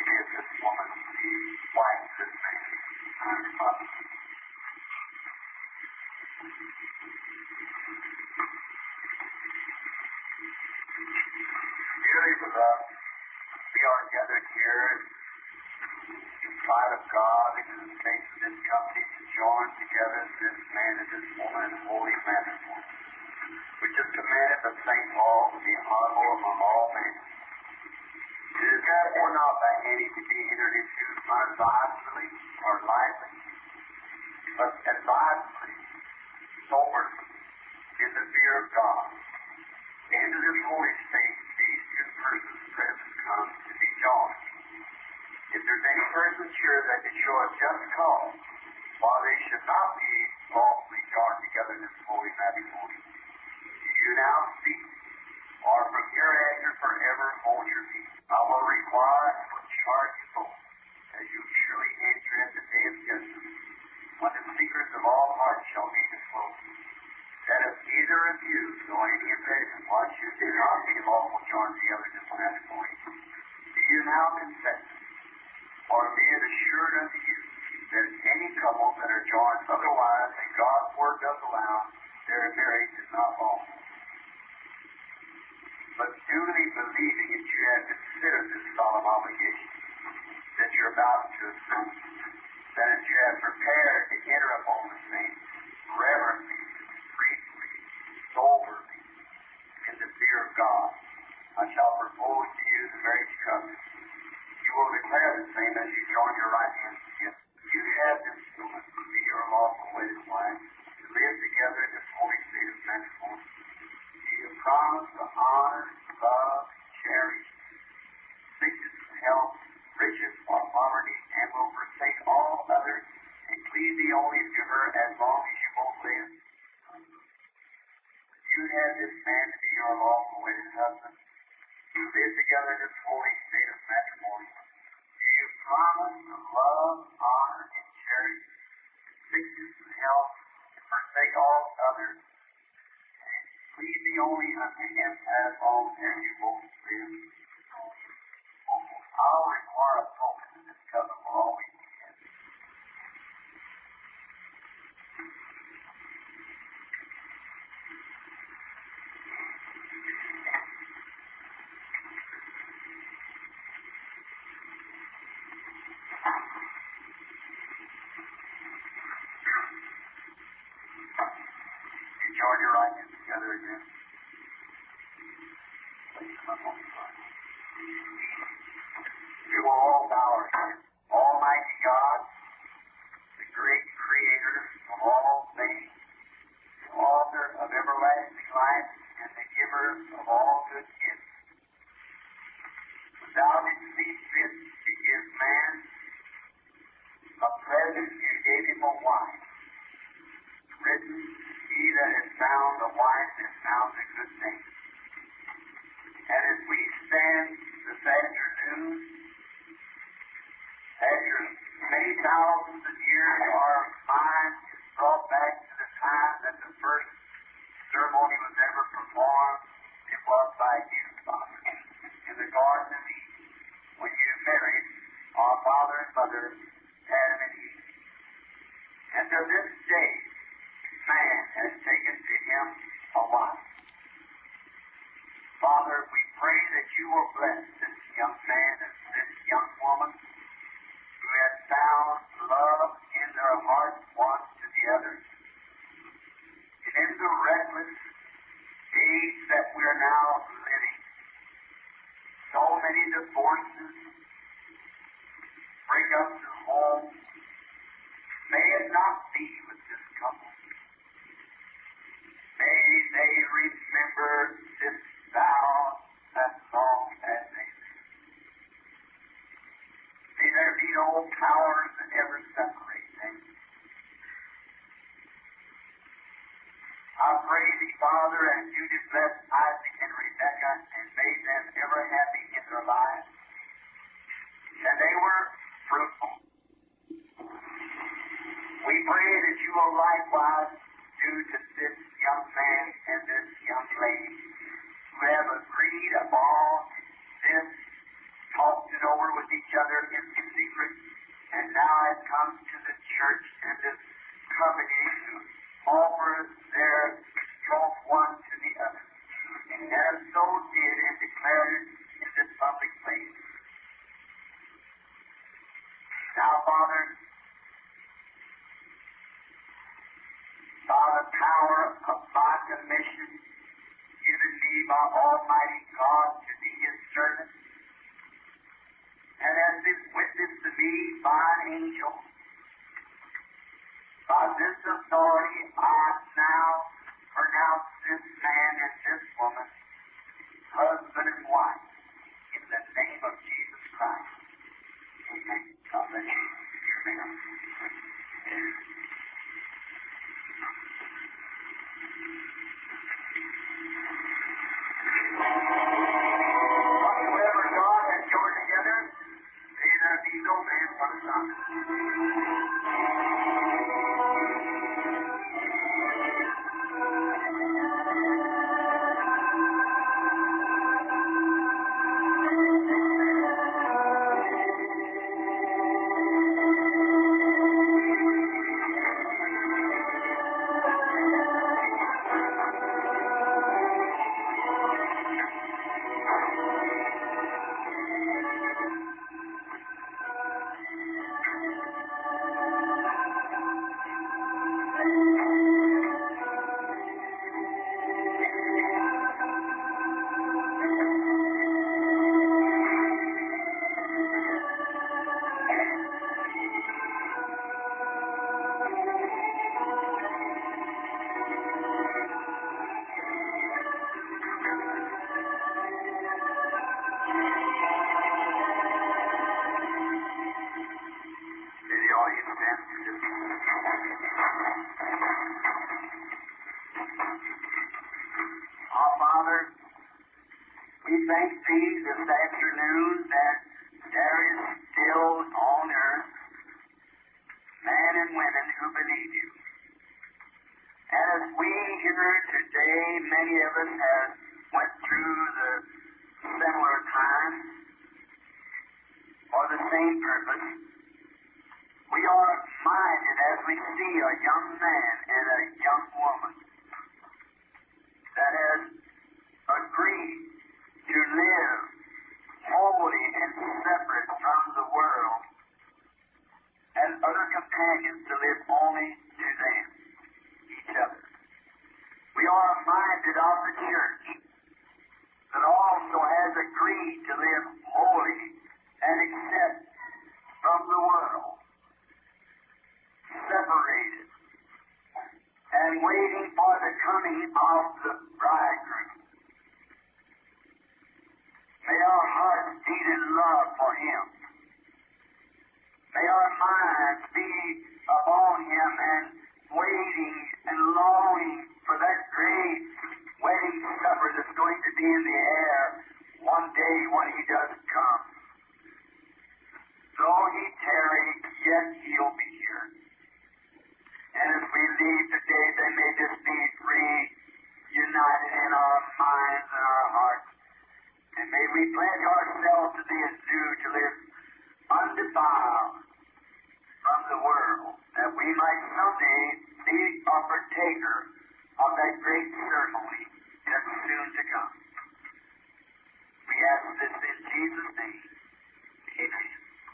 give this woman wife this man. Dearly beloved, we are gathered here in sight of God and in the face of this company to join together this man and this woman in holy matrimony, which is commanded by St. Paul to be honorable among all men. It is therefore not by any to be entered into unadvisedly or lightly, but advisedly, soberly, in the fear of God. Into this holy state, these two persons present come to be joined. If there's any persons here that could show a just cause why they should not be lawfully joined together in this holy matrimony, do you now speak, or from hereafter forever hold your peace? I will require and will charge you both, as you surely enter at the day of judgment, when the secrets of all hearts shall be disclosed, that if either of you know any impression why you do not be lawful joined together in this matrimony, do you now consent? Or be it assured unto you that any couple that are joined otherwise than God's word does allow, their marriage is not lawful. But duly believing that you have considered this solemn obligation that you're about to assume, that as you have prepared to enter upon the same reverently, briefly, soberly, in the fear of God, I shall propose to you the marriage covenant. You will declare the same as you join your right hands together. You have this woman to be your lawful wedded wife, to live together in this holy state of matrimony. You have promised to honor, love, cherish, sickness and health, riches or poverty, and will forsake all others and cleave thee only to her as long as you both live. You have this man to be your lawful wedded husband. You live together in this holy state of matrimony. Do you promise to love, honor, and cherish sickness and health, and forsake all others, and cleave thee only unto him as long as you both live? I'll require a token in this covenant will always be in. You join your right hands together again. Place them up on the front. We will all bow our heads. Almighty God, the great creator of all things, the author of everlasting life, and the giver of all good gifts, when thou didst see fit to give man a present, you gave him a wife. Written, he that has found a wife has found a good thing. And as we stand this afternoon, after many thousands of years, our mind is brought back to the time that the first ceremony was ever performed. It was by you, Father, in the Garden of Eden, when you married our father and mother, Adam and Eve. And to this day, man has taken to him a wife. Father, we pray that you will bless this young man and this young woman who has found love in their hearts one to the other. And in the reckless age that we are now living, so many divorces break up the home. May it not be with this couple. May they remember this vow as long as they live. May there be no powers that ever separate them. I pray thee, Father, as you did bless Isaac and Rebekah and made them ever happy in their lives, and they were fruitful. We pray that you will likewise do to this young man and this young lady who have agreed upon this, talked it over with each other in secret. And now it comes to the church and the company to offer their strong one to the other. And as so did and declared it in this public place. Now, Father, by the power of thy commission given me by Almighty God to be His servant, and as this witness to me by an angel, by this authority I now pronounce this man and this woman husband and wife in the name of Jesus Christ. Amen. God bless you. Amen. Whatever God has joined together, may there be no man put asunder. Our Father, we thank Thee this afternoon that there is still on earth men and women who believe You. And as we here today, many of us have went through the similar time for the same purpose, we are minded as we see a young man and a young woman that has agreed to live holy and separate from the world, and other companions to live only to them, each other. We are minded of the church that also has agreed to live holy and exempt from the world, separated, and waiting for the coming of the bridegroom. May our hearts beat in love for Him. May our minds be upon Him and waiting and longing for that great wedding supper that's going to be in the air one day when He does come. Though He tarry, yet He'll be here. And as we leave today, they may just be reunited in our minds and our hearts. And may we pledge ourselves to be anew to live undefiled from the world, that we might someday be a partaker of that great ceremony that's soon to come. We ask this in Jesus' name.